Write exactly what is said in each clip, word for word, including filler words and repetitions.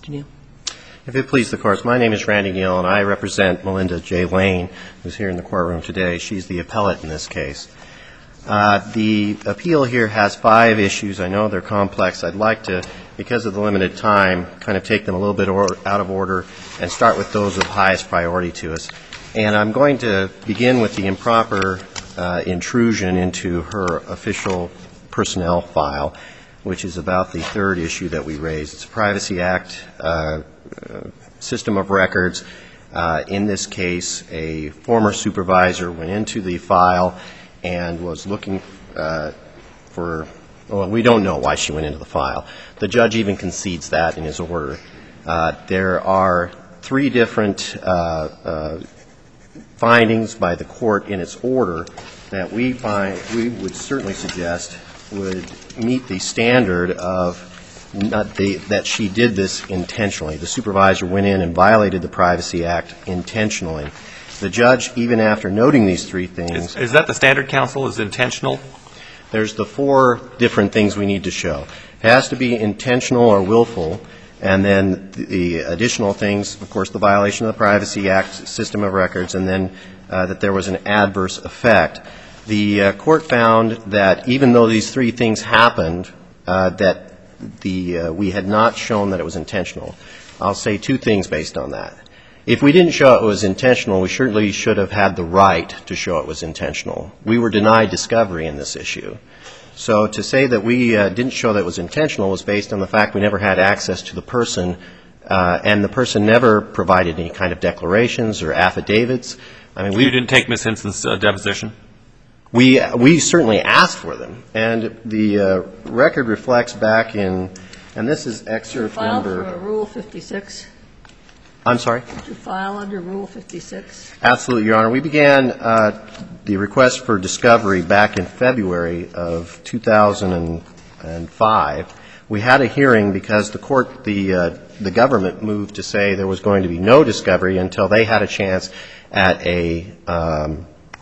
Mister Neal. If it pleases the Court, my name is Randy Neal, and I represent Melinda J. Lane, who's here in the courtroom today. She's the appellate in this case. Uh, the appeal here has five issues. I know they're complex. I'd like to, because of the limited time, kind of take them a little bit or, out of order and start with those of highest priority to us. And I'm going to begin with the improper uh, intrusion into her official personnel file, which is about the third issue that we raised. It's a Privacy Act uh, system of records. Uh, in this case, a former supervisor went into the file and was looking uh, for, well, we don't know why she went into the file. The judge even concedes that in his order. Uh, there are three different uh, uh, findings by the court in its order that we find, we would certainly suggest would meet the standard of not the, that she did this intentionally. The supervisor went in and violated the Privacy Act intentionally. The judge, even after noting these three things... Is, is that the standard, counsel, is intentional? There's the four different things we need to show. It has to be intentional or willful, and then the additional things, of course, the violation of the Privacy Act system of records, and then uh, that there was an adverse effect. The uh, court found that even though these three things happened, uh, that the uh, we had not shown that it was intentional. I'll say two things based on that. If we didn't show it was intentional, we certainly should have had the right to show it was intentional. We were denied discovery in this issue. So to say that we uh, didn't show that it was intentional was based on the fact we never had access to the person, uh, and the person never provided any kind of declarations or affidavits. I mean, we You didn't take Miz Hinson's uh, deposition? We we certainly asked for them, and the uh, record reflects back in, and this is excerpt number... Did you file for Rule fifty-six? I'm sorry? Did you file under Rule fifty-six? Absolutely, Your Honor. We began uh, the request for discovery back in February of two thousand five. We had a hearing because the court, the uh, the government moved to say there was going to be no discovery until they had a chance at a um,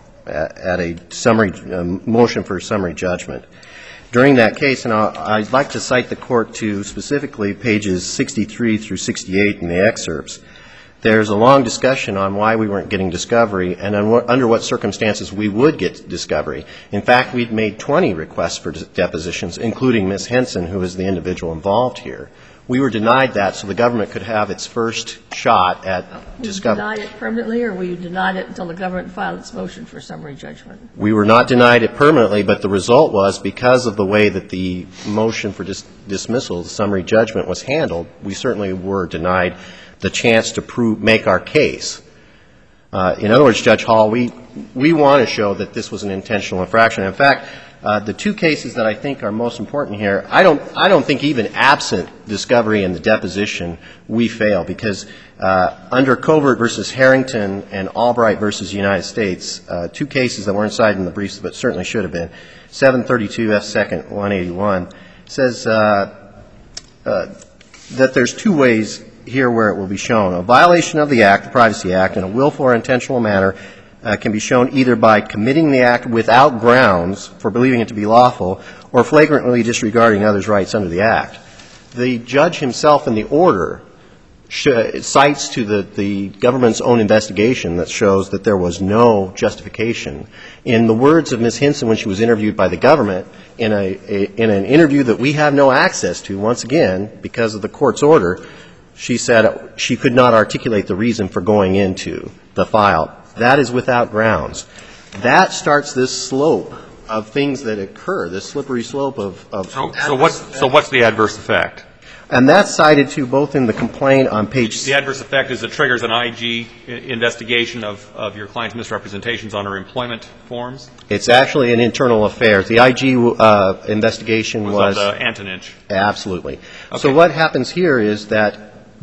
at a summary um, motion for summary judgment. During that case, and I'll, I'd like to cite the court to specifically pages sixty-three through sixty-eight in the excerpts. There's a long discussion on why we weren't getting discovery and on what, under what circumstances we would get discovery. In fact, we'd made twenty requests for depositions, including Miz Henson, who is the individual involved here. We were denied that so the government could have its first shot at discovery. Were you denied it permanently, or were you denied it until the government filed its motion for summary judgment? We were not denied it permanently, but the result was, because of the way that the motion for dis- dismissal, the summary judgment, was handled, we certainly were denied the chance to prove, make our case. Uh, in other words, Judge Hall, we, we want to show that this was an intentional infraction. In fact, Uh, the two cases that I think are most important here, I don't, I don't think even absent discovery in the deposition, we fail, because uh, under Covert versus Harrington and Albright versus United States, uh, two cases that weren't cited in the briefs but certainly should have been, seven thirty-two F second one eighty-one, says uh, uh, that there's two ways here where it will be shown. A violation of the Act, the Privacy Act, in a willful or intentional manner Uh, can be shown either by committing the act without grounds for believing it to be lawful or flagrantly disregarding others' rights under the act. The judge himself in the order sh- cites to the, the government's own investigation that shows that there was no justification. In the words of Miz Hinson when she was interviewed by the government, in, a, a, in an interview that we have no access to, once again, because of the court's order, she said she could not articulate the reason for going into the file. That is without grounds. That starts this slope of things that occur, this slippery slope of... of so, so, what's, so what's the adverse effect? And that's cited, too, both in the complaint on page... The adverse effect is it triggers an I G investigation of, of your client's misrepresentations on her employment forms? It's actually an internal affair. The I G uh, investigation was... Was on the Antonich. Absolutely. Okay. So what happens here is that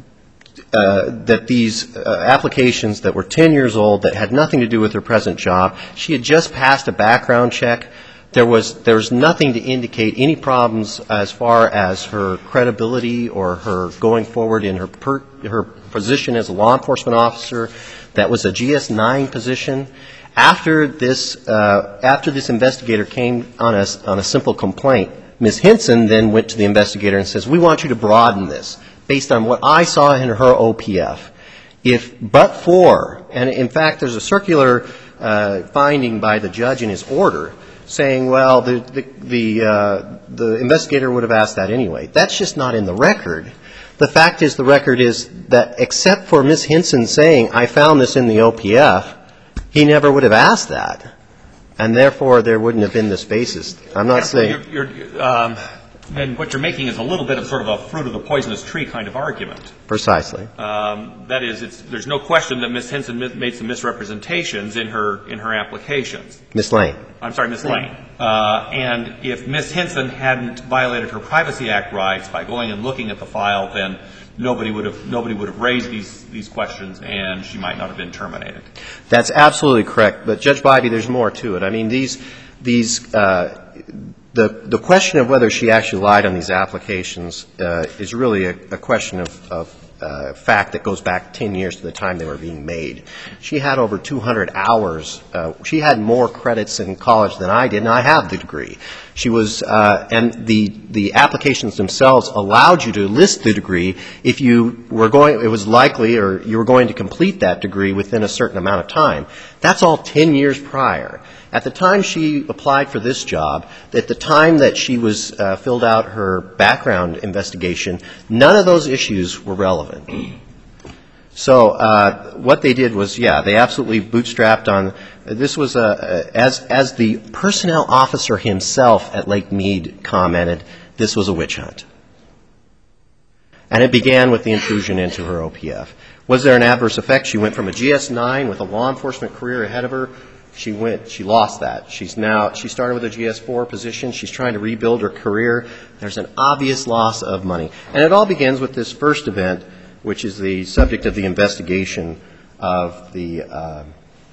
Uh, that these uh, applications that were ten years old, that had nothing to do with her present job, she had just passed a background check. There was there was nothing to indicate any problems as far as her credibility or her going forward in her per, her position as a law enforcement officer. That was a G S nine position. After this uh, after this investigator came on a on a simple complaint, Miz Hinson then went to the investigator and says, "We want you to broaden this. based on what I saw in her O P F. If but for, and in fact there's a circular uh, finding by the judge in his order saying, well, the, the, the, uh, the investigator would have asked that anyway. That's just not in the record. The fact is, the record is that except for Miz Hinson saying, I found this in the O P F, he never would have asked that. And therefore, there wouldn't have been this basis. I'm not saying... You're, you're, um, then what you're making is a little bit of sort of a fruit of the poisonous tree kind of argument. Precisely. Um, that is, it's, there's no question that Miz Hinson made some misrepresentations in her in her applications. Miss Lane. I'm sorry, Miss Lane. Uh, and if Miz Hinson hadn't violated her Privacy Act rights by going and looking at the file, then nobody would have nobody would have raised these these questions, and she might not have been terminated. That's absolutely correct. But Judge Bybee, there's more to it. I mean, these these. Uh, The, the question of whether she actually lied on these applications uh, is really a, a question of, of uh, fact that goes back ten years to the time they were being made. She had over two hundred hours. Uh, she had more credits in college than I did, and I have the degree. She was, uh, and the, the applications themselves allowed you to list the degree if you were going, it was likely or you were going to complete that degree within a certain amount of time. That's all ten years prior. At the time she applied for this job, at the time that she was uh, filled out her background investigation, none of those issues were relevant. So uh, what they did was, yeah, they absolutely bootstrapped on. This was a, as as the personnel officer himself at Lake Mead commented, this was a witch hunt. And it began with the intrusion into her O P F. Was there an adverse effect? She went from a G S nine with a law enforcement career ahead of her. She went, she lost that. She's now, she started with a G S four position. She's trying to rebuild her career. There's an obvious loss of money. And it all begins with this first event, which is the subject of the investigation of the, uh,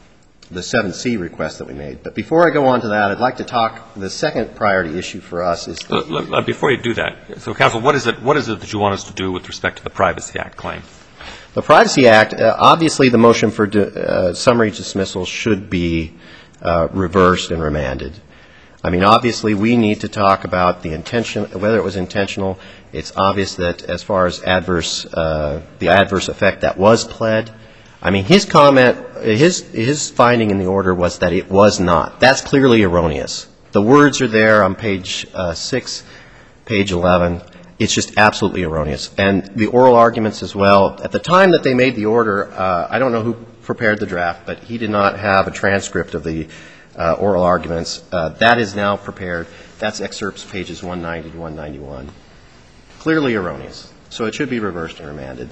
the seven C request that we made. But before I go on to that, I'd like to talk, the second priority issue for us is... The, before you do that, so counsel, what is it, what is it that you want us to do with respect to the Privacy Act claim? The Privacy Act, uh, obviously the motion for di- uh, summary dismissal should be uh, reversed and remanded. I mean, obviously we need to talk about the intention, whether it was intentional. It's obvious that as far as adverse, uh, the adverse effect that was pled, I mean, his comment, his, his finding in the order was that it was not. That's clearly erroneous. The words are there on page uh, six, page eleven. It's just absolutely erroneous. And the oral arguments as well. At the time that they made the order, uh, I don't know who prepared the draft, but he did not have a transcript of the uh, oral arguments. Uh, that is now prepared. That's excerpts pages one ninety to one ninety-one. Clearly erroneous. So it should be reversed and remanded.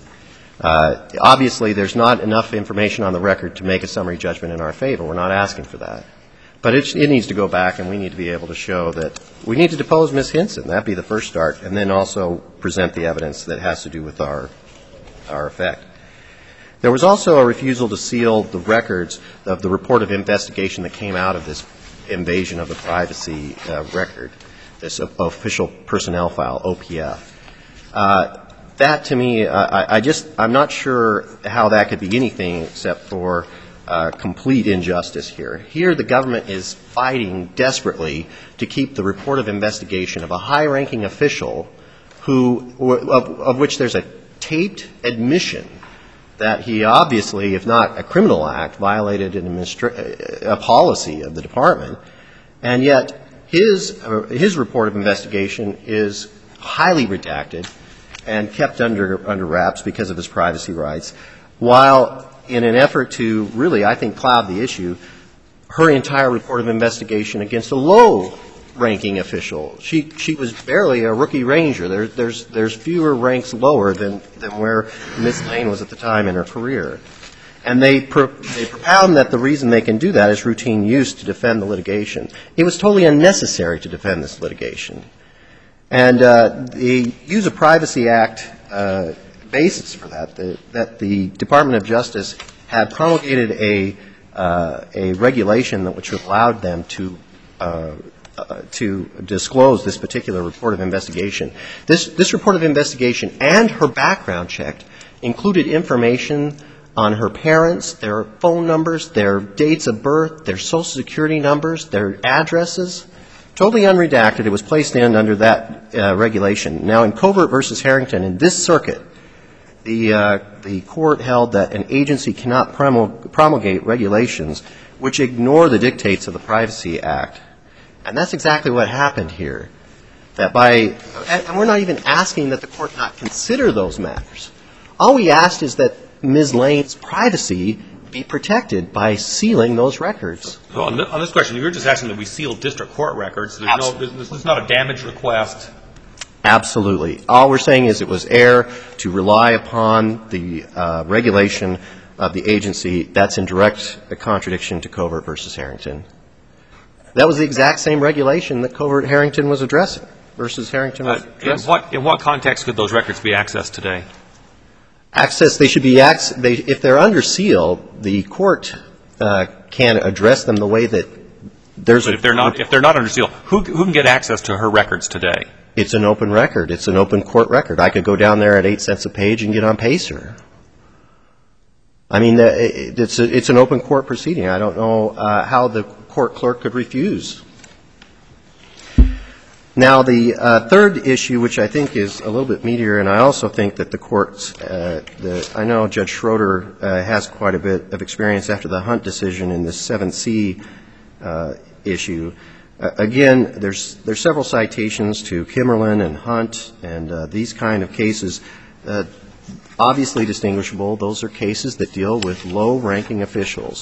Uh, obviously, there's not enough information on the record to make a summary judgment in our favor. We're not asking for that. But it, it needs to go back, and we need to be able to show that we need to depose Miz Hinson. That'd be the first start, and then also present the evidence that has to do with our our effect. There was also a refusal to seal the records of the report of investigation that came out of this invasion of the privacy uh, record, this official personnel file, O P F. Uh, that, to me, uh, I, I just I'm not sure how that could be anything except for Uh, complete injustice here. Here the government is fighting desperately to keep the report of investigation of a high-ranking official who, of, of which there's a taped admission that he obviously, if not a criminal act, violated an administra- a policy of the department, and yet his, uh, his report of investigation is highly redacted and kept under, under wraps because of his privacy rights, while in an effort to really, I think, cloud the issue, her entire report of investigation against a low-ranking official. She she was barely a rookie ranger. There, there's there's fewer ranks lower than, than where Miz Lane was at the time in her career. And they pro, they propound that the reason they can do that is routine use to defend the litigation. It was totally unnecessary to defend this litigation. And uh, they use a Privacy Act uh basis for that, the, that the Department of Justice had promulgated a uh, a regulation that which allowed them to uh, uh, to disclose this particular report of investigation. This this report of investigation and her background check included information on her parents, their phone numbers, their dates of birth, their social security numbers, their addresses. Totally unredacted. It was placed in under that uh, regulation. Now, in Covert versus Harrington, in this circuit, the, uh, the court held that an agency cannot promulgate regulations which ignore the dictates of the Privacy Act. And that's exactly what happened here. That by, and we're not even asking that the court not consider those matters. All we asked is that Miz Lane's privacy be protected by sealing those records. So on, the, on this question, you're just asking that we seal district court records. There's no, this is not a damage request. Absolutely. All we're saying is it was error to rely upon the uh, regulation of the agency. That's in direct contradiction to Covert versus Harrington. That was the exact same regulation that Covert Harrington was addressing versus Harrington was addressing. Uh, in, what, in what context could those records be accessed today? Access, they should be, acc- they, if they're under seal, the court uh, can address them the way that there's But a... if they're not, if they're not under seal, who, who can get access to her records today? It's an open record. It's an open court record. I could go down there at eight cents a page and get on Pacer. I mean, it's, a, it's an open court proceeding. I don't know uh, how the court clerk could refuse. Now, the uh, third issue, which I think is a little bit meatier, and I also think that the courts, uh, the, I know Judge Schroeder uh, has quite a bit of experience after the Hunt decision in the seven C uh, issue. Uh, again, there's there's several citations to Kimmerlin and Hunt and uh, these kind of cases. Uh, obviously distinguishable. Those are cases that deal with low-ranking officials.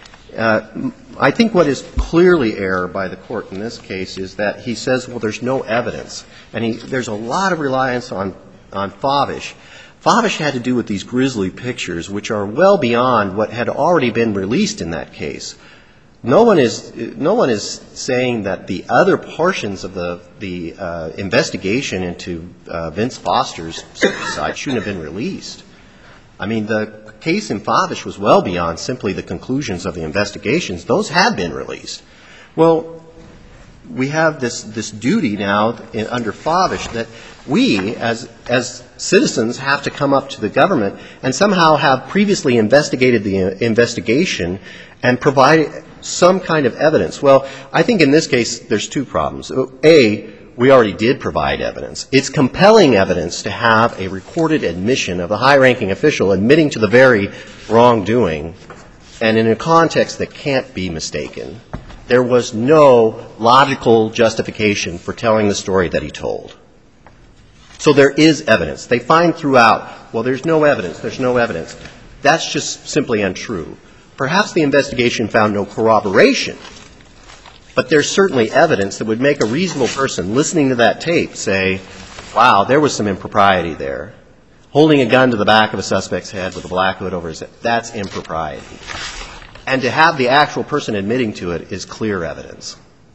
Uh, I think what is clearly error by the court in this case is that he says, well, there's no evidence. And he, there's a lot of reliance on, on Favish. Favish had to do with these grisly pictures, which are well beyond what had already been released in that case. No one is, no one is saying that the other portions of the, the uh, investigation into uh, Vince Foster's suicide shouldn't have been released. I mean, the case in Favish was well beyond simply the conclusions of the investigations. Those had been released. Well, we have this, this duty now in, under Favish that we, as, as citizens, have to come up to the government and somehow have previously investigated the investigation and provide some kind of evidence. Well, I think in this case there's two problems. A, we already did provide evidence. It's compelling evidence to have a recorded admission of a high-ranking official admitting to the very wrongdoing, and in a context that can't be mistaken. There was no logical justification for telling the story that he told. So there is evidence. They find throughout, well, there's no evidence, there's no evidence. That's just simply untrue. Perhaps the investigation found no corroboration, but there's certainly evidence that would make a reasonable person listening to that tape say, wow, there was some impropriety there. Holding a gun to the back of a suspect's head with a black hood over his head, that's impropriety. And to have the actual person admitting to it is clear evidence.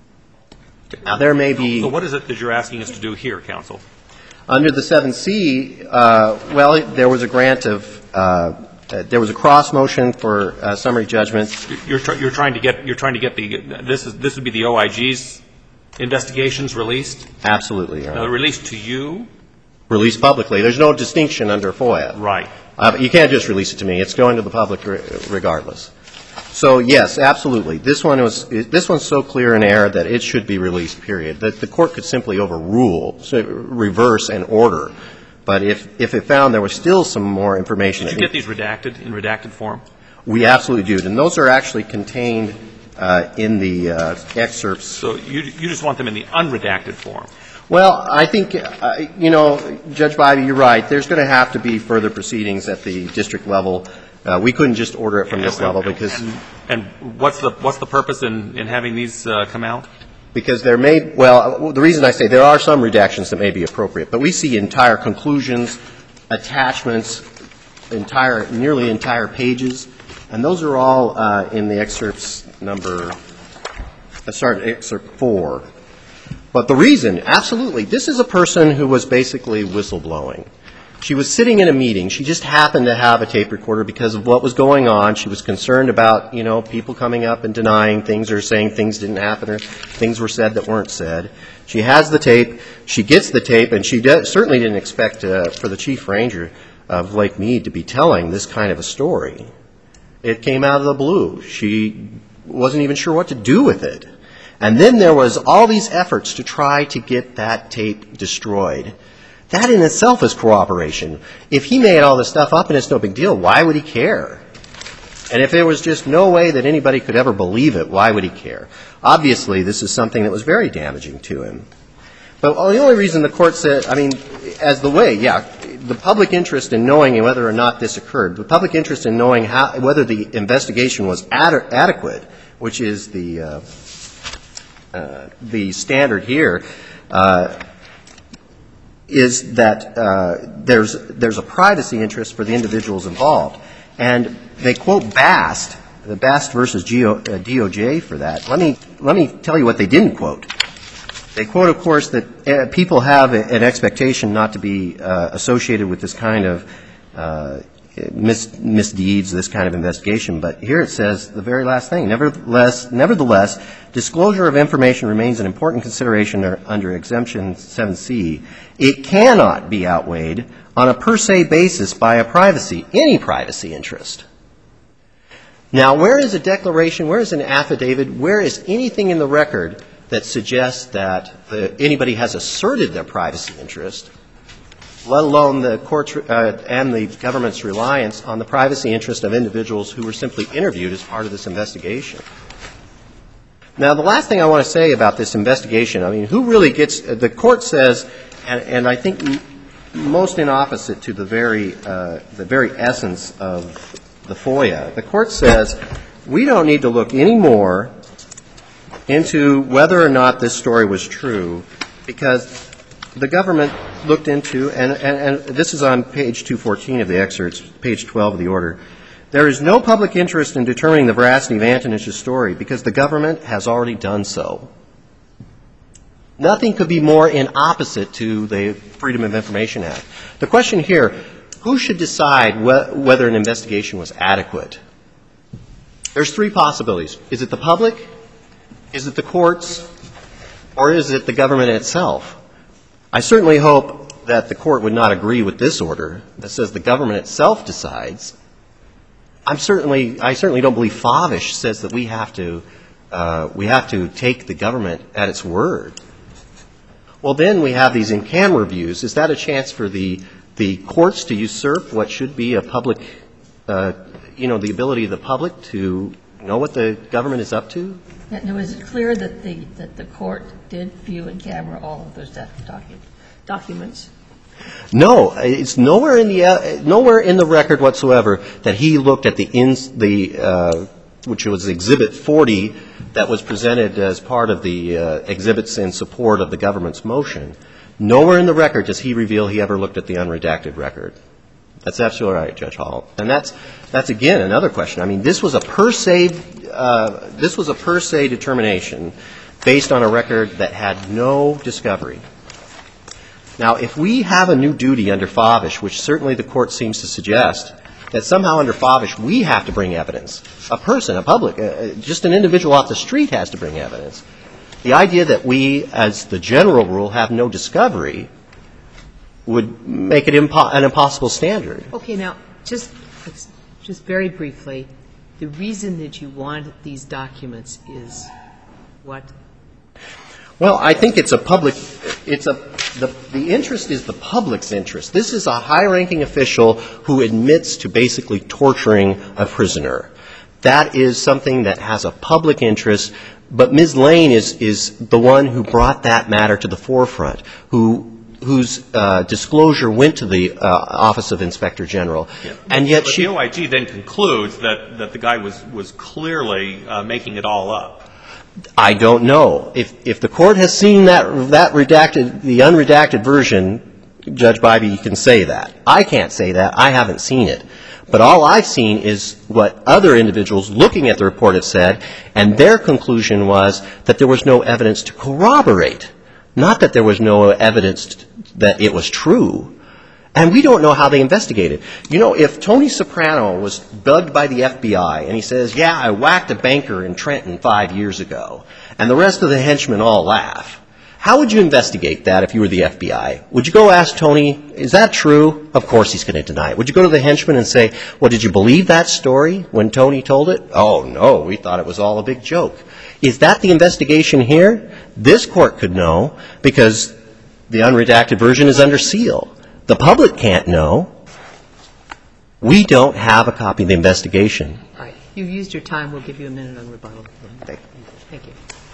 Now, there may be... So what is it that you're asking us to do here, counsel? Under the seven C, uh, well, there was a grant of... Uh, Uh, there was a cross motion for uh, summary judgment. You're, tr- you're trying to get. You're trying to get the. This is. This would be the O I G's investigations released. Absolutely, Your Honor. Uh, released to you. Released publicly. There's no distinction under FOIA. Right. Uh, but you can't just release it to me. It's going to the public re- regardless. So yes, absolutely. This one was. This one's so clear in error that it should be released. Period. That the court could simply overrule, so reverse, and order. But if, if it found there was still some more information... Did you get these redacted, in redacted form? We absolutely do. And those are actually contained uh, in the uh, excerpts. So you, you just want them in the unredacted form? Well, I think, uh, you know, Judge Bybee, you're right. There's going to have to be further proceedings at the district level. Uh, we couldn't just order it from this and, level and, because... And, and what's the what's the purpose in, in having these uh, come out? Because there may, well, the reason I say there are some redactions that may be appropriate, but we see entire conclusions, attachments, entire, nearly entire pages, and those are all uh, in the excerpts number, uh, sorry, excerpt four. But the reason, absolutely, this is a person who was basically whistleblowing. She was sitting in a meeting. She just happened to have a tape recorder because of what was going on. She was concerned about, you know, people coming up and denying things or saying things didn't happen or things were said that weren't said. She has the tape. She gets the tape, and she de- certainly didn't expect uh, for the chief ranger of Lake Mead to be telling this kind of a story. It came out of the blue. She wasn't even sure what to do with it. And then there was all these efforts to try to get that tape destroyed. That in itself is corroboration. If he made all this stuff up and it's no big deal, why would he care? And if there was just no way that anybody could ever believe it, why would he care? Obviously, this is something that was very damaging to him. But the only reason the court said, I mean, as the way, yeah, the public interest in knowing whether or not this occurred, the public interest in knowing how, whether the investigation was ad- adequate, which is the uh, uh, the standard here, uh, is that uh, there's there's a privacy interest for the individuals involved. And they quote Bast, the Bast versus G O, uh, D O J for that. Let me let me tell you what they didn't quote. They quote, of course, that uh, people have a, an expectation not to be uh, associated with this kind of uh, mis- misdeeds, this kind of investigation. But here it says the very last thing. Nevertheless, nevertheless, disclosure of information remains an important consideration under Exemption seven C. It cannot be outweighed on a per se basis by a privacy, any privacy interest. Now, where is a declaration, where is an affidavit, where is anything in the record that suggests that the, anybody has asserted their privacy interest, let alone the court's uh, and the government's reliance on the privacy interest of individuals who were simply interviewed as part of this investigation? Now, the last thing I want to say about this investigation, I mean, who really gets, the court says, and, and I think most in opposite to the very, uh, the very essence of the FOIA, the court says, we don't need to look any more into whether or not this story was true, because the government looked into, and, and, and this is on page two fourteen of the excerpts, page twelve of the order, there is no public interest in determining the veracity of Antonich's story because the government has already done so. Nothing could be more in opposite to the Freedom of Information Act. The question here, who should decide wh- whether an investigation was adequate? There's three possibilities. Is it the public? Is it the courts? Or is it the government itself? I certainly hope that the court would not agree with this order that says the government itself decides. I'm certainly, I certainly don't believe Favish says that we have to, uh, we have to take the government at its word. Well, then we have these in-camera reviews. Is that a chance for the, the courts to usurp what should be a public, uh, you know, the ability of the public to know what the government is up to? Now, is it clear that the that the court did view in camera all of those docu- documents? No, it's nowhere in the uh, nowhere in the record whatsoever that he looked at the ins the uh, which was Exhibit forty that was presented as part of the uh, exhibits in support of the government's motion. Nowhere in the record does he reveal he ever looked at the unredacted record. That's absolutely right, Judge Hall. And that's, that's again, another question. I mean, this was a per se, uh, this was a per se determination based on a record that had no discovery. Now, if we have a new duty under Favish, which certainly the court seems to suggest, that somehow under Favish we have to bring evidence, a person, a public, uh, just an individual off the street has to bring evidence, the idea that we, as the general rule, have no discovery would make it impo- an impossible standard. Okay, now, just just very briefly, the reason that you want these documents is what? Well, I think it's a public, it's a, the, the interest is the public's interest. This is a high-ranking official who admits to basically torturing a prisoner. That is something that has a public interest, but Miz Lane is, is the one who brought that matter to the forefront, who whose uh, disclosure went to the uh, Office of Inspector General. Yeah. And yet but she... the O I G then concludes that, that the guy was, was clearly uh, making it all up. I don't know. If, if the court has seen that, that redacted, the unredacted version, Judge Bybee, you can say that. I can't say that. I haven't seen it. But all I've seen is what other individuals looking at the report have said, and their conclusion was that there was no evidence to corroborate, not that there was no evidence that it was true. And we don't know how they investigated. You know, if Tony Soprano was bugged by the F B I and he says, yeah, I whacked a banker in Trenton five years ago, and the rest of the henchmen all laugh, how would you investigate that if you were the F B I? Would you go ask Tony, is that true? Of course he's going to deny it. Would you go to the henchman and say, well, did you believe that story when Tony told it? Oh, no, we thought it was all a big joke. Is that the investigation here? This court could know because The unredacted version is under seal. The public can't know. We don't have a copy of the investigation. All right. You've used your time. We'll give you a minute on rebuttal. Thank you. Thank you.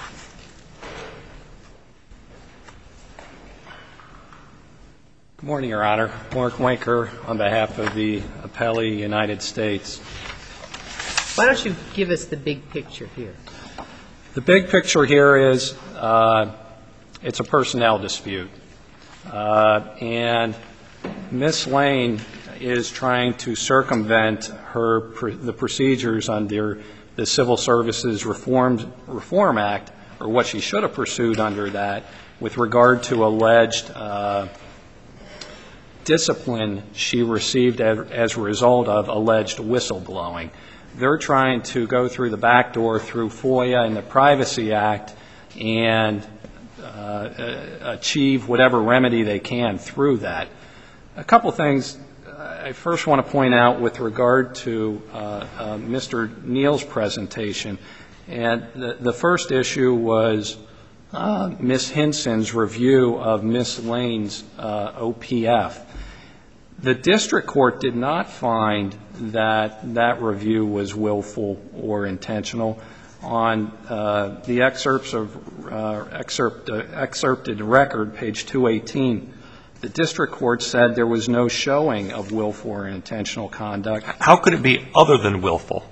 Good morning, Your Honor. Mark Winker on behalf of the appellee, United States. Why don't you give us the big picture here? The big picture here is uh, it's a personnel dispute. Uh, and Miz Lane is trying to circumvent her pr- the procedures under the Civil Services Reformed, Reform Act, or what she should have pursued under that, with regard to alleged uh, discipline she received as, as a result of alleged whistleblowing. They're trying to go through the back door through FOIA and the Privacy Act and uh, achieve whatever remedy they can through that. A couple things I first want to point out with regard to uh, uh, Mister Neal's presentation. And the, the first issue was uh, Miz Hinson's review of Miz Lane's uh, O P F. The district court did not find that that review was willful or intentional. On uh, the excerpts of uh, excerpt, uh, excerpted record, page two eighteen, the district court said there was no showing of willful or intentional conduct. How could it be other than willful?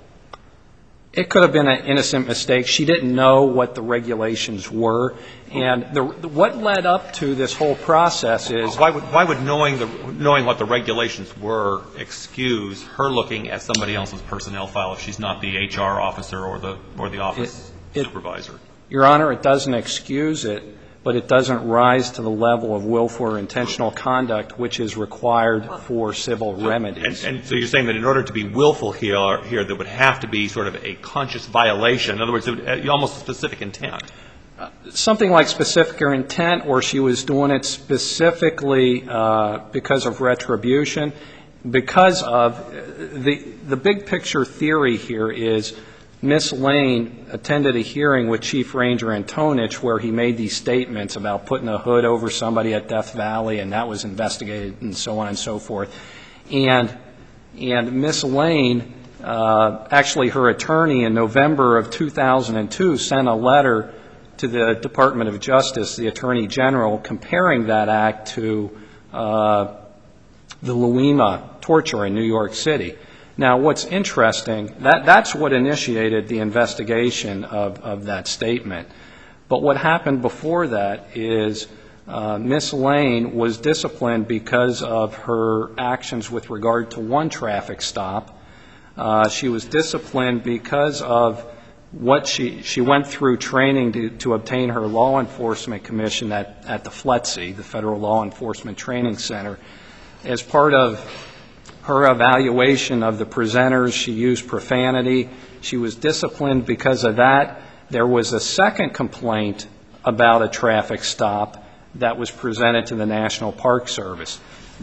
It could have been an innocent mistake. She didn't know what the regulations were. And the, what led up to this whole process is... Why would, why would knowing, the, knowing what the regulations were excuse her looking at somebody else's personnel file if she's not the H R officer or the, or the office it, it, supervisor? Your Honor, it doesn't excuse it, but it doesn't rise to the level of willful or intentional conduct which is required for civil remedies. And, and so you're saying that in order to be willful here, here there would have to be sort of a conscious violation. In other words, it would, almost a specific intent. Uh, something like specific or intent, or she was doing it specifically uh, because of retribution, because of the the big picture theory here is Miz Lane attended a hearing with Chief Ranger Antonich where he made these statements about putting a hood over somebody at Death Valley, and that was investigated and so on and so forth. And and Miz Lane, uh, actually her attorney in November of two thousand two sent a letter to the Department of Justice, the Attorney General, comparing that act to uh, the Louima torture in New York City. Now, what's interesting, that, that's what initiated the investigation of, of that statement. But what happened before that is uh, Miz Lane was disciplined because of her actions with regard to one traffic stop. Uh, she was disciplined because of what she, she went through training to, to obtain her law enforcement commission at, at the F L E T C, the Federal Law Enforcement Training Center. As part of her evaluation of the presenters, she used profanity. She was disciplined because of that. There was a second complaint about a traffic stop that was presented to the National Park Service.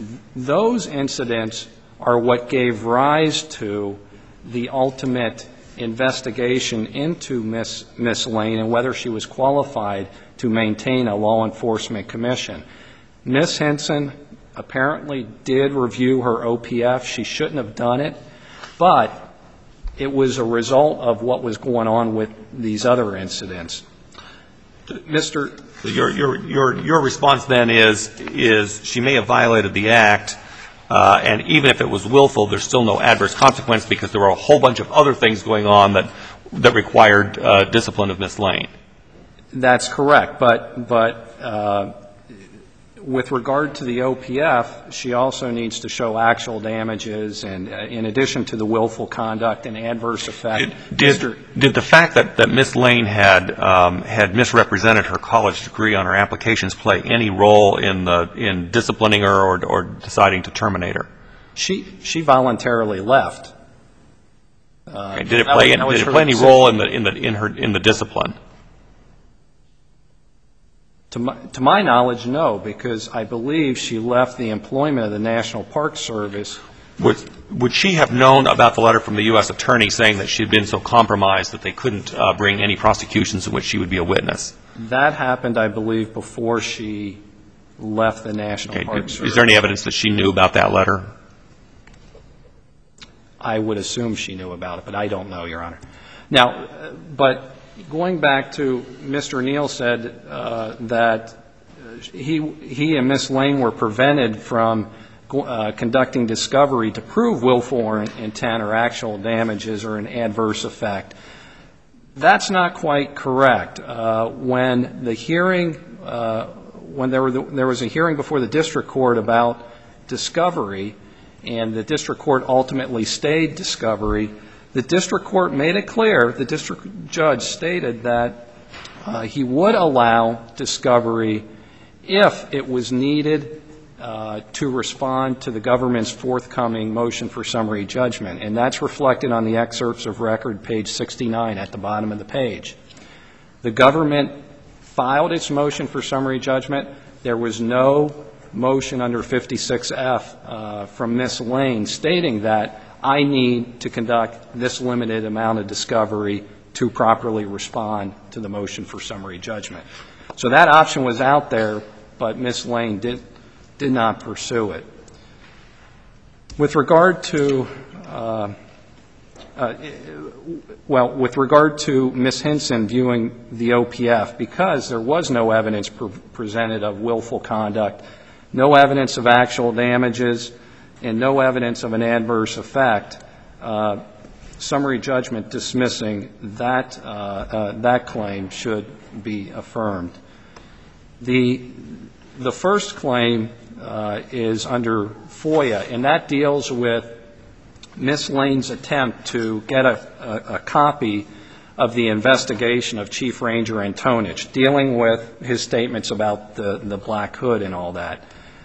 Those incidents are what gave rise to the ultimate investigation into Miss Miss Lane and whether she was qualified to maintain a law enforcement commission. Miz Hinson apparently did review her O P F. She shouldn't have done it, but it was a result of what was going on with these other incidents. Mister Your, your, your, your response then is, is she may have violated the act, uh, and even if it was willful, there's still no adverse consequence because there were a whole bunch of other things going on that, that required uh, discipline of Miz Lane. That's correct, but, but uh, with regard to the O P F, she also needs to show actual damages, and uh, in addition to the willful conduct and adverse effect. Did, did, did the fact that, that Miss Lane had um, had misrepresented her college degree on her applications play any role in the in disciplining her or, or deciding to terminate her? She she voluntarily left. Uh, okay. Did it play was, did it play any decision. role in the in the in her in the discipline? To my, to my knowledge, no, because I believe she left the employment of the National Park Service. Would, would she have known about the letter from the U S attorney saying that she had been so compromised that they couldn't uh, bring any prosecutions in which she would be a witness? That happened, I believe, before she left the National Okay. Park Is Service. there any evidence that she knew about that letter? I would assume she knew about it, but I don't know, Your Honor. Now, uh, but going back to Mister Neal said uh, that he, he and Miz Lane were prevented from uh, conducting discovery to prove willful intent or actual damages or an adverse effect. That's not quite correct. Uh, when the hearing, uh, when there, were the, there was a hearing before the district court about discovery, and the district court ultimately stayed discovery, the district court made it clear, the district judge stated that uh, he would allow discovery if it was needed uh, to respond to the government's forthcoming motion for summary judgment. And that's reflected on the excerpts of record, page sixty-nine, at the bottom of the page. The government filed its motion for summary judgment. There was no motion under fifty-six F uh, from Miz Lane stating that I need to conduct this limited amount of discovery to properly respond to the motion for summary judgment. So that option was out there, but Miz Lane did, did not pursue it. With regard to, uh, uh, well, with regard to Miz Hinson viewing the O P F, because there was no evidence pre- presented of willful conduct, no evidence of actual damages, and no evidence of an adverse effect, uh, summary judgment dismissing that, uh, uh, that claim should be affirmed. The, the first claim uh, is under FOIA, and that deals with Miz Lane's attempt to get a, a, a copy of the investigation of Chief Ranger Antonich, dealing with his statements about the, the black hood and all that.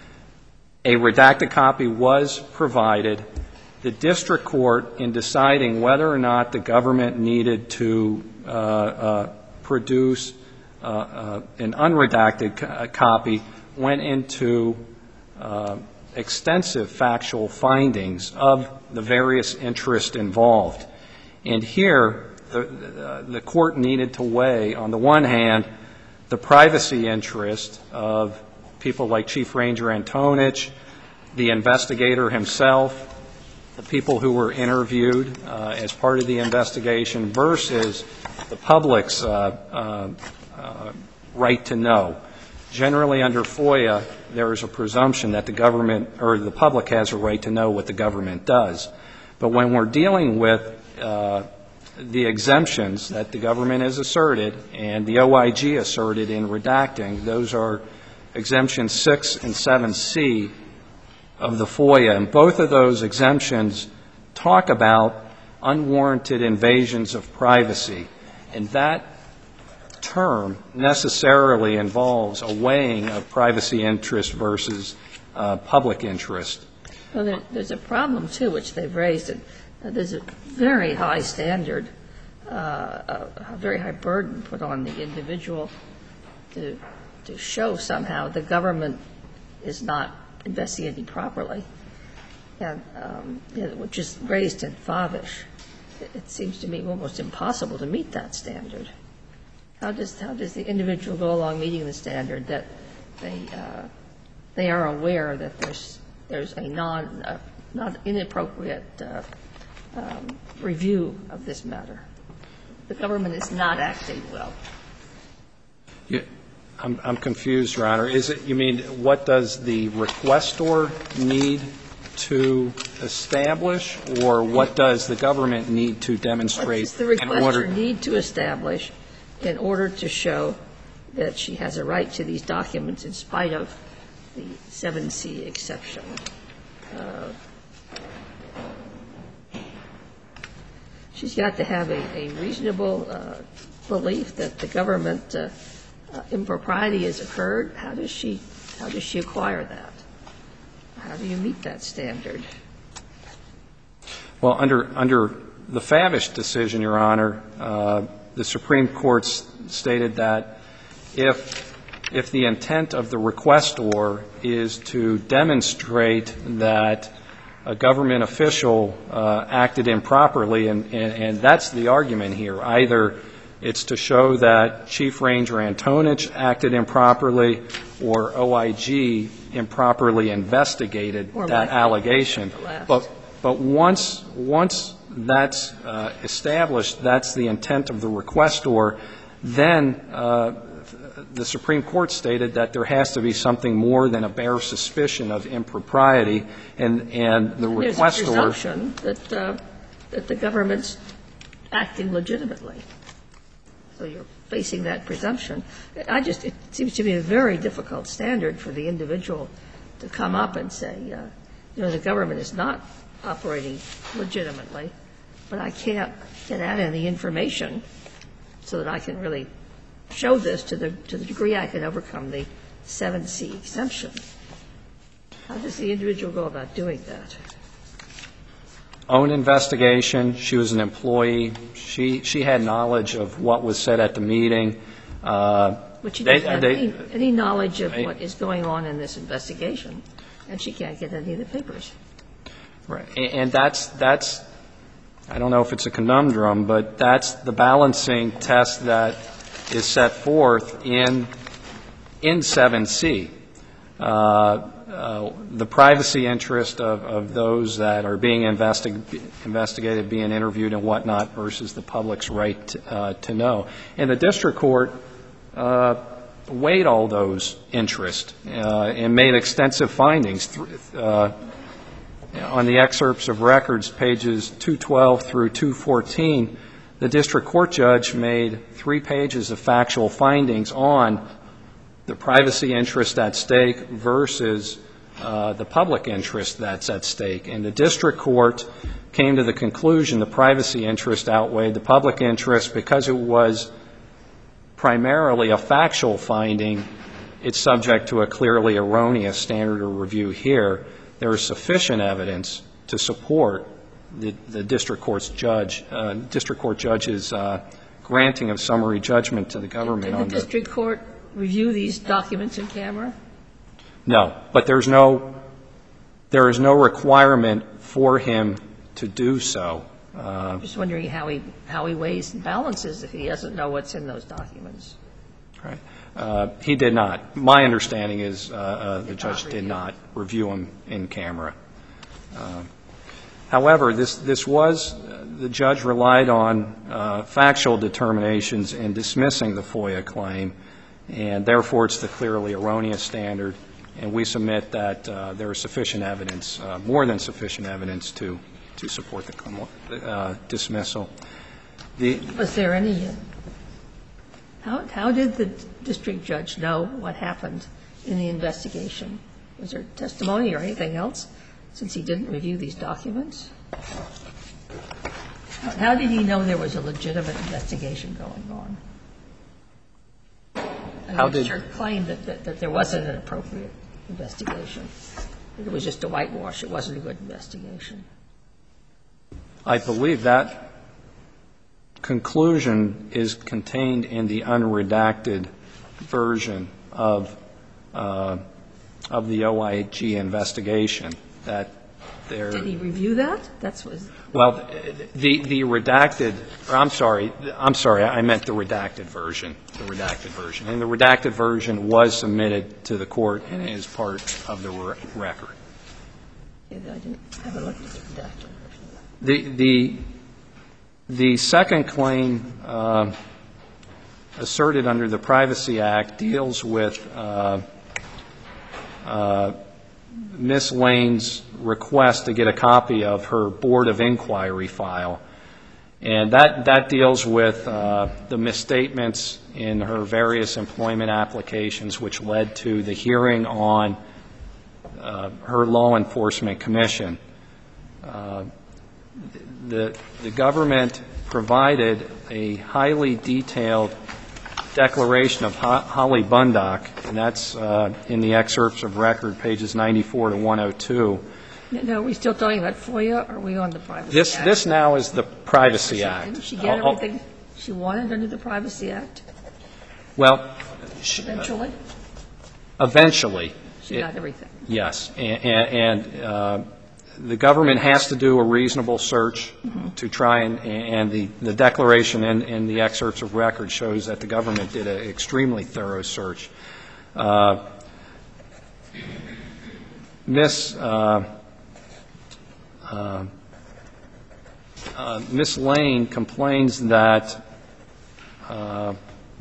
A redacted copy was provided. The district court, in deciding whether or not the government needed to uh, uh, produce uh, uh, an unredacted co- copy, went into uh, extensive factual findings of the various interests involved. And here, the, the, the court needed to weigh, on the one hand, the privacy interest of people like Chief Ranger Antonich, the investigator himself, the people who were interviewed uh, as part of the investigation, versus the public's uh, uh, uh, right to know. Generally, under FOIA, there is a presumption that the government or the public has a right to know what the government does. But when we're dealing with uh, the exemptions that the government has asserted and the O I G asserted in redacting, those are exemptions six and seven C of the FOIA. And both of those exemptions talk about unwarranted invasions of privacy. And that term necessarily involves a weighing of privacy interest versus uh, public interest. Well, there, there's a problem, too, which they've raised. And, uh, there's a very high standard, uh, a, a very high burden put on the individual to, to show somehow the government is not investigating properly, and um, you know, which is raised in Favish. It, it seems to me almost impossible to meet that standard. How does how does the individual go along meeting the standard that they uh, they are aware that there's there's a non uh, not inappropriate uh, um, review of this matter? The government is not acting well. Yeah. I'm, I'm confused, Your Honor. Is it, you mean, what does the requestor need to establish, or what does the government need to demonstrate? What does the requestor need to establish in order to show that she has a right to these documents in spite of the seven C exception? Uh, she's got to have a, a reasonable uh, belief that the government uh, Uh, impropriety has occurred. How does she how does she acquire that? How do you meet that standard? Well, under under the Favish decision, Your Honor, uh, the Supreme Court stated that if if the intent of the requestor is to demonstrate that a government official uh, acted improperly, and, and, and that's the argument here, either It's to show that Chief Ranger Antonich acted improperly or O I G improperly investigated Or that likely. allegation. Last. But but once once that's uh, established, that's the intent of the requestor, then uh, the Supreme Court stated that there has to be something more than a bare suspicion of impropriety, and and the There's a requestor. presumption that, uh, that the government's acting legitimately. So you're facing that presumption. I just, it seems to me a very difficult standard for the individual to come up and say, uh, you know, the government is not operating legitimately, but I can't get at any information so that I can really show this to the, to the degree I can overcome the seven C exemption. How does the individual go about doing that? Own investigation. She was an employee. She she had knowledge of what was said at the meeting. Uh, But she they- doesn't have they- any, any knowledge of they- what is going on in this investigation, and she can't get any of the papers. Right. And and that's, that's, I don't know if it's a conundrum, but that's the balancing test that is set forth in, in seven C. Uh, uh, the privacy interest of, of those that are being investi- investigated, being interviewed and whatnot versus the public's right to, uh, to know. And the district court uh, weighed all those interests uh, and made extensive findings uh, on the excerpts of records, pages two twelve through two fourteen. The district court judge made three pages of factual findings on the privacy interest at stake versus uh, the public interest that's at stake. And the district court came to the conclusion the privacy interest outweighed the public interest because it was primarily a factual finding. It's subject to a clearly erroneous standard of review here. There is sufficient evidence to support the, the district court's judge, uh, district court judge's uh, granting of summary judgment to the government Did on the the. district court review these documents in camera? No, but there's no, there is no requirement for him to do so. Uh, I'm just wondering how he, how he weighs and balances if he doesn't know what's in those documents. Right. Uh, He did not. My understanding is uh, uh, the judge did not review them in camera. Uh, However, this, this was, uh, the judge relied on uh, factual determinations in dismissing the FOIA claim, and therefore it's the clearly erroneous standard, and we submit that uh, there is sufficient evidence, uh, more than sufficient evidence to, to support the uh, dismissal. The, Was there any, uh, how, how did the district judge know what happened in the investigation? Was there testimony or anything else, since he didn't review these documents? How did he know there was a legitimate investigation going on? How And did- Mister Church claimed that, that, that there wasn't an appropriate investigation. It was just a whitewash. It wasn't a good investigation. I believe that conclusion is contained in the unredacted version of uh, of the O I G investigation. That there. Did he review that? That's what. Well, the the redacted. Or I'm sorry. I'm sorry. I meant the redacted version. The redacted version, and the redacted version was submitted to the court and is part of the re- record. I didn't have a look at the redacted version. The the the second claim uh, asserted under the Privacy Act deals with uh, uh, Miz Lane's request to get a copy of her Board of Inquiry file, and that that deals with uh, the misstatements in her various employment applications, which led to the hearing on uh, her law enforcement commission. Uh, The, the government provided a highly detailed declaration of Ho- Holly Bundock, and that's uh, in the excerpts of record, pages ninety-four to one oh two. No, are we still talking about FOIA, or are we on the Privacy This, Act? this now is the Privacy Act. Didn't she get I'll- I'll- everything she wanted under the Privacy Act Well, sh- eventually? eventually. She it- got everything. Yes, and, and uh, the government has to do a reasonable search to try and, and the, the declaration in, in the excerpts of record shows that the government did an extremely thorough search. Uh, Miss uh, uh, uh, Miss Lane complains that uh,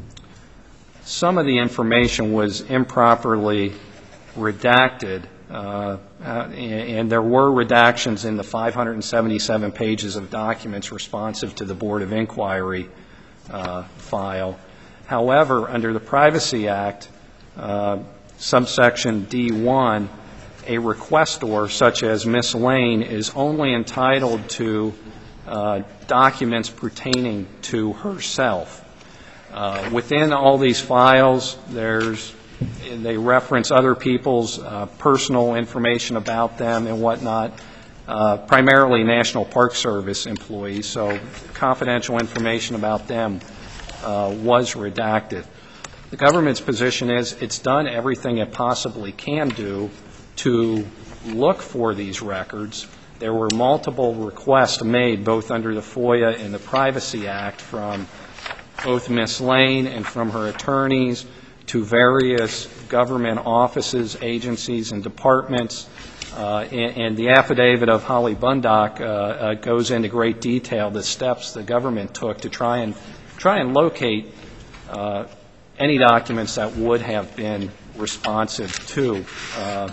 some of the information was improperly redacted. Uh, uh, and there were redactions in the five hundred seventy-seven pages of documents responsive to the Board of Inquiry uh, file. However, under the Privacy Act, uh, subsection D one, a requestor such as Miss Lane is only entitled to uh, documents pertaining to herself. Uh, within all these files, there's they reference other people's uh, personal information about them and whatnot, uh, primarily National Park Service employees, so confidential information about them uh, was redacted. The government's position is it's done everything it possibly can do to look for these records. There were multiple requests made both under the FOIA and the Privacy Act from both Miss Lane and from her attorneys to various government offices, agencies, and departments. Uh, and, and the affidavit of Holly Bundock uh, uh, goes into great detail the steps the government took to try and try and locate uh, any documents that would have been responsive to uh,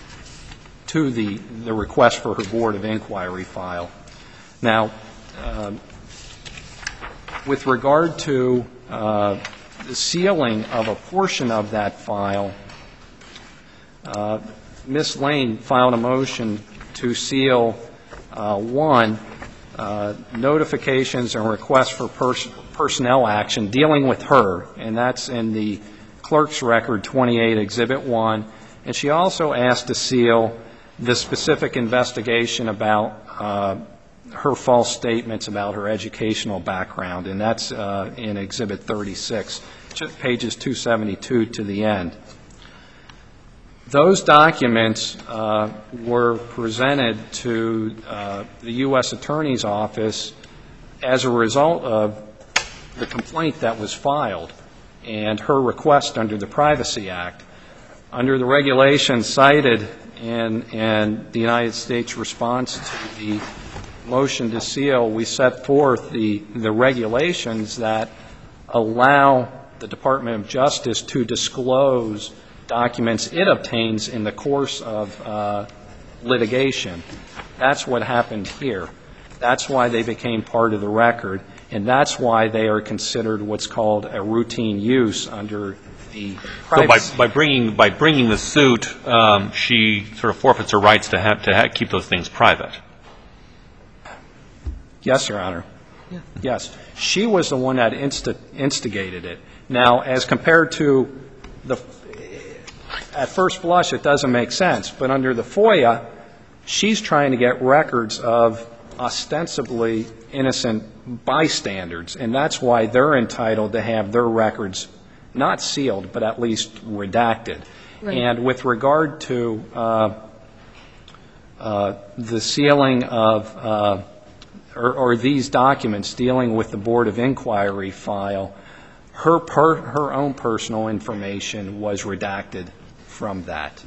to the the request for her Board of Inquiry file. Now, uh, with regard to uh, the sealing of a portion of that file, uh, Miz Lane filed a motion to seal uh, one, uh, notifications and requests for pers- personnel action dealing with her, and that's in the clerk's record twenty-eight, Exhibit one, and she also asked to seal the specific investigation about uh, her false statements about her educational background, and that's uh, in Exhibit thirty-six, pages two seventy-two to the end. Those documents uh, were presented to uh, the U S Attorney's Office as a result of the complaint that was filed and her request under the Privacy Act. Under the regulations cited in, in the United States response to the motion to seal, we set forth the, the regulations that allow the Department of Justice to disclose documents it obtains in the course of uh, litigation. That's what happened here. That's why they became part of the record, and that's why they are considered what's called a routine use under the privacy. So by, by bringing by bringing the suit, um, she sort of forfeits her rights to have to have, keep those things private. Yes, Your Honor. Yeah. Yes. She was the one that insti- instigated it. Now, as compared to the, at first blush, it doesn't make sense, but under the FOIA, she's trying to get records of ostensibly innocent bystanders, and that's why they're entitled to have their records not sealed, but at least redacted. Right. And with regard to uh, uh, the sealing of uh, Or, or these documents dealing with the Board of Inquiry file, her per, her own personal information was redacted from that.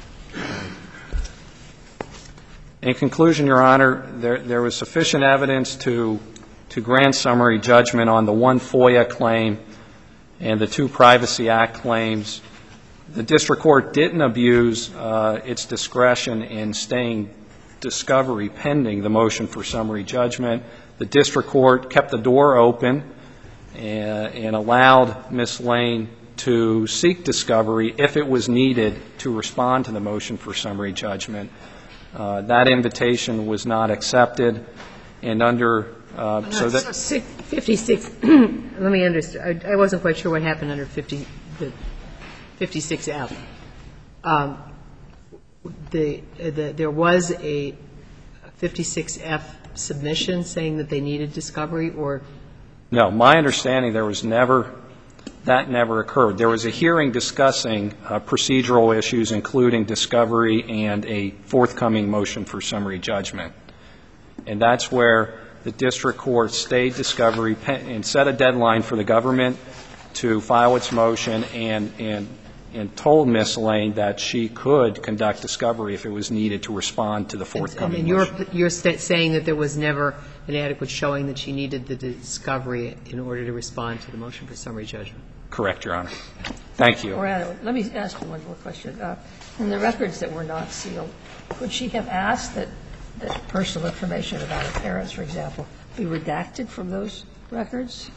In conclusion, Your Honor, there, there was sufficient evidence to, to grant summary judgment on the one FOIA claim and the two Privacy Act claims. The district court didn't abuse uh, its discretion in staying discovery pending the motion for summary judgment. The district court kept the door open and, and allowed Miz Lane to seek discovery if it was needed to respond to the motion for summary judgment. Uh, that invitation was not accepted, and under uh, so that fifty-six. Let me understand. I, I wasn't quite sure what happened under fifty, the fifty-six F. Um, The, the, there was a fifty-six F submission saying that they needed discovery, or? No. My understanding, there was never that never occurred. There was a hearing discussing uh, procedural issues, including discovery and a forthcoming motion for summary judgment. And that's where the district court stayed discovery and set a deadline for the government to file its motion and, and, and told Miz Lane that she could conduct discovery if it was needed to respond to the forthcoming and motion. you're, you're st- saying that there was never an adequate showing that she needed the discovery in order to respond to the motion for summary judgment? Correct, Your Honor. Thank you. Or, let me ask you one more question. Uh, in the records that were not sealed, could she have asked that, that personal information about her parents, for example, be redacted from those records?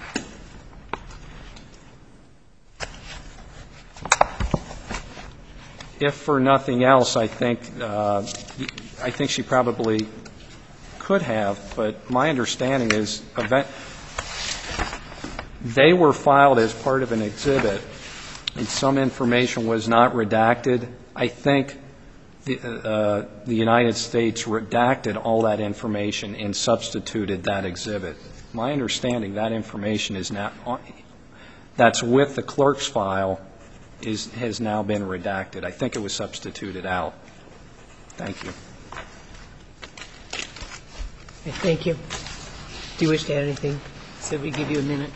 If for nothing else, I think uh, I think she probably could have, but my understanding is event they were filed as part of an exhibit, and some information was not redacted. I think the, uh, the United States redacted all that information and substituted that exhibit. My understanding, that information is now that's with the clerk's file is has now been redacted. I think it was substituted out. Thank you. Okay, thank you. Do you wish to add anything? So we give you a minute.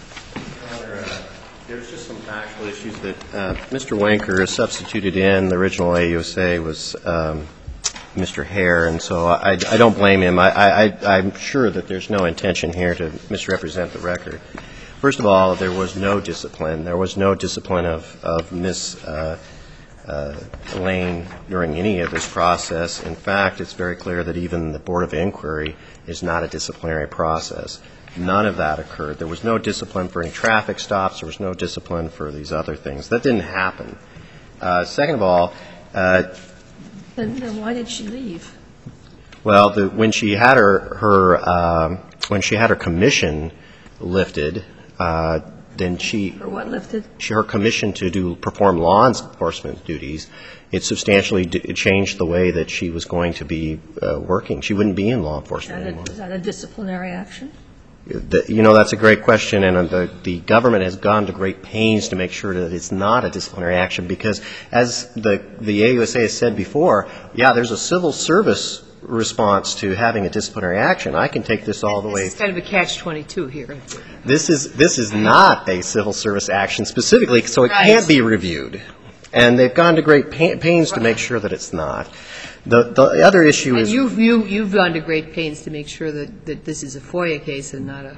There's just some factual issues that uh, Mister Wanker has substituted in. The original A U S A was um, Mister Hare, and so I, I don't blame him. I, I, I'm sure that there's no intention here to misrepresent the record. First of all, there was no discipline. There was no discipline of, of Miz Uh, uh, Lane during any of this process. In fact, it's very clear that even the Board of Inquiry is not a disciplinary process. None of that occurred. There was no discipline for any traffic stops. There was no discipline for these other things. That didn't happen. Uh, second of all, uh, Then, then why did she leave? well, the, when she had her her um, when she had her commission lifted, uh, then she Or what lifted? she, her commission to do perform law enforcement duties, it substantially d- it changed the way that she was going to be uh, working. She wouldn't be in law Is enforcement that, a, anymore. is that a disciplinary action? The, you know, that's a great question, and uh, the, the government has gone to great pains to make sure that it's not a disciplinary action because, as the, the A U S A has said before, yeah, there's a civil service response to having a disciplinary action. I can take this all the way. It's kind of a catch twenty-two here. This is this is not a civil service action specifically, so it Right. can't be reviewed. And they've gone to great pa- pains to make sure that it's not. The the other issue And is you've, you, you've gone to great pains to make sure that, that this is a FOIA case and not a,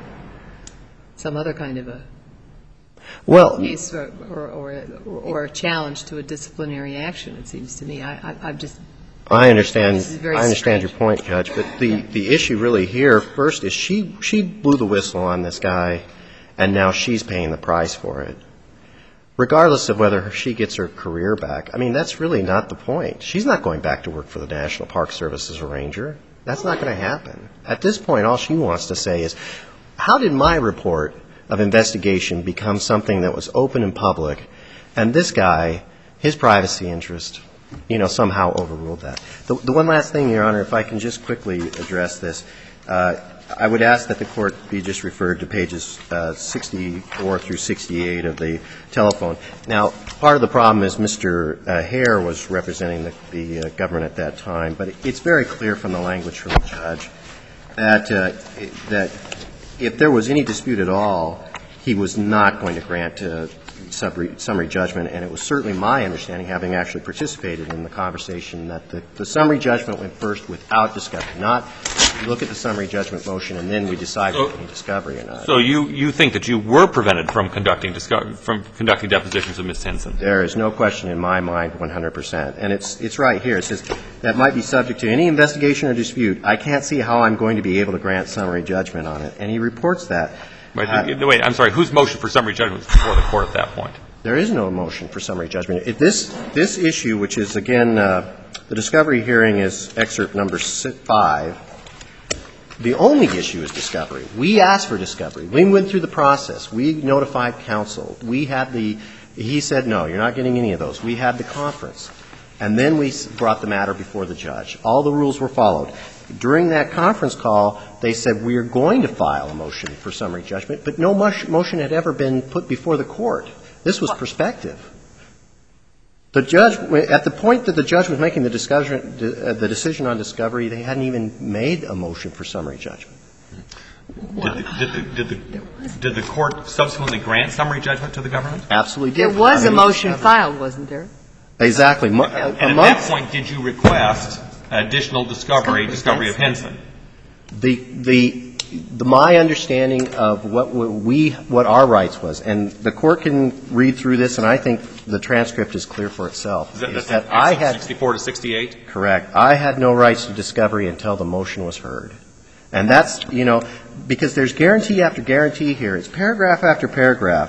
some other kind of a well, case or, or, or, or a challenge to a disciplinary action, it seems to me. I, I, I'm just, I understand. This is very I understand strange. your point, Judge. But the, the issue really here first is she she blew the whistle on this guy, and now she's paying the price for it. Regardless of whether she gets her career back, I mean that's really not the point. She's not going back to work for the National Park Service as a ranger. That's not going to happen. At this point, all she wants to say is, how did my report of investigation become something that was open and public, and this guy, his privacy interest, you know, somehow overruled that. The, the one last thing, Your Honor, if I can just quickly address this, uh, I would ask that the Court be just referred to pages uh, sixty-four through sixty-eight of the telephone. Now, part of the problem is Mister Uh, Hare was representing the, the uh, government at that time, but it's very clear from the language from the judge that uh, that if there was any dispute at all, he was not going to grant uh, summary, summary judgment, and it was certainly my understanding, having actually participated in the conversation, that the, the summary judgment went first without discovery, not we look at the summary judgment motion and then we decide So- if there's any discovery or not. So you, you think that you were prevented from conducting disco- from conducting depositions of Miz Henson? There is no question in my mind one hundred percent. And it's it's right here. It says that might be subject to any investigation or dispute. I can't see how I'm going to be able to grant summary judgment on it. And he reports that. Wait, Uh, wait, I'm sorry, whose motion for summary judgment was before the court at that point? There is no motion for summary judgment. It, this this issue, which is, again, uh, the discovery hearing is excerpt number si- five. The only issue is discovery. We asked for discovery. We went through the process. We notified counsel. We had the – he said, no, you're not getting any of those. We had the conference. And then we brought the matter before the judge. All the rules were followed. During that conference call, they said, we are going to file a motion for summary judgment, but no motion had ever been put before the court. This was prospective. The judge, at the point that the judge was making the discussion, the decision on discovery, they hadn't even made a motion for summary judgment. Did the, did the, did the, did the court subsequently grant summary judgment to the government? Absolutely did. There was I mean, a motion filed, wasn't there? Exactly. And at that point, did you request additional discovery, discovery of Hinson? The, the, the, my understanding of what we, what our rights was, and the court can read through this, and I think the transcript is clear for itself. Is that, is that that I had sixty-four to sixty-eight? Correct. I had no rights to discovery until the motion was heard. And that's, you know, because there's guarantee after guarantee here. It's paragraph after paragraph.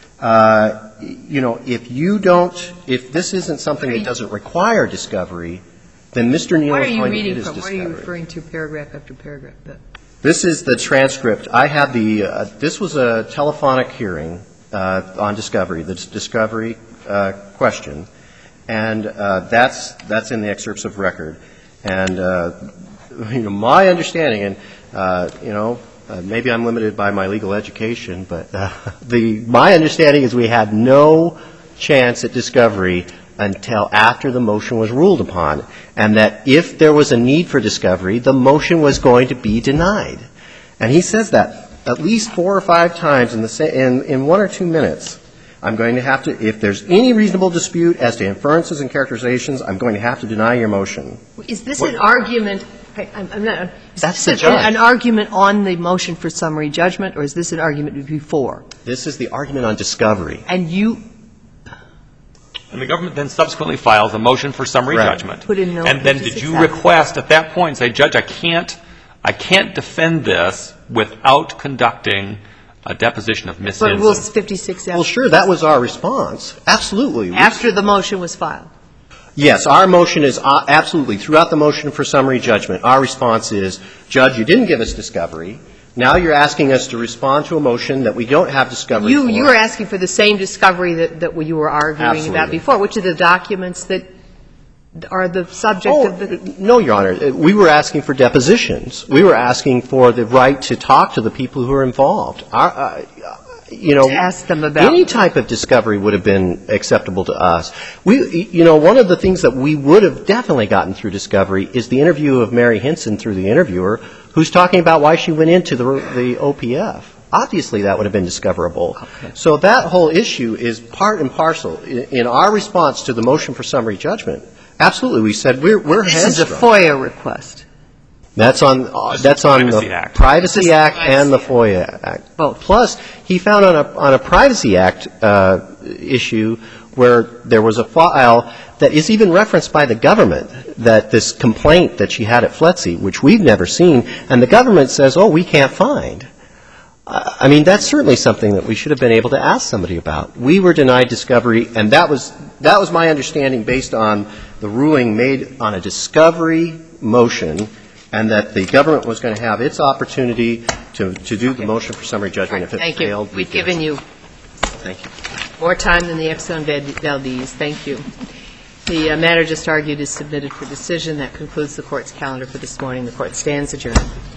Uh, you know, if you don't, if this isn't something that doesn't require discovery, then Mister Neal is going to get his discovery. What are you referring to paragraph after paragraph? This is the transcript. I had the, uh, this was a telephonic hearing uh, on discovery, the discovery uh, question, and uh, that's, that's in the excerpts of record. And, uh, you know, my understanding, and, uh, you know, uh, maybe I'm limited by my legal education, but uh, the, my understanding is we had no chance at discovery until after the motion was ruled upon, and that if there was a need for discovery, the motion was going to be denied. And he says that at least four or five times in, the sa- in, in one or two minutes. I'm going to have to, if there's any reasonable dispute as to inferences and characterizations, I'm going to have to deny your motion. Is this what? An argument? I'm, I'm not. Is That's this the a, judge. An argument on the motion for summary judgment, or is this an argument before? This is the argument on discovery. And you. And the government then subsequently files a motion for summary right. judgment. Put in no and then did you request at that point, say, Judge, I can't, I can't defend this without conducting a deposition of Miss Hinson? But Rule fifty-six F. Well, sure, that was our response. Absolutely. After the motion was filed. Yes, our motion is uh, absolutely, throughout the motion for summary judgment, our response is, Judge, you didn't give us discovery. Now you're asking us to respond to a motion that we don't have discovery you, for. You were asking for the same discovery that, that you were arguing Absolutely. about before. Which are the documents that are the subject oh, of the... No, Your Honor. We were asking for depositions. We were asking for the right to talk to the people who are involved. Our, uh, you know, to ask them about any type of discovery would have been acceptable to us. We, you know, one of the things that we would have definitely gotten through discovery is the interview of Mary Hinson through the interviewer, who's talking about why she went into the, the O P F. Obviously, that would have been discoverable. Okay. So that whole issue is part and parcel. In, in our response to the motion for summary judgment, absolutely, we said we're, we're This hamstrung. is a FOIA request. That's on, uh, that's on Privacy the Act. Privacy Act Privacy and the Act. FOIA Act. Both. Plus, he found on a, on a Privacy Act uh, issue where there was a file that is even referenced by the government, that this complaint that she had at FLETC, which we've never seen, and the government says, oh, we can't find. Uh, I mean, that's certainly something that we should have been able to ask somebody about. We were denied discovery, and that was, that was my understanding based on the ruling made on a discovery motion, and that the government was going to have its opportunity to, to do the motion for summary judgment if it Thank failed. you. We've given you Thank you. more time than the Exxon Valdez. Thank you. The uh, matter just argued is submitted for decision. That concludes the Court's calendar for this morning. The Court stands adjourned.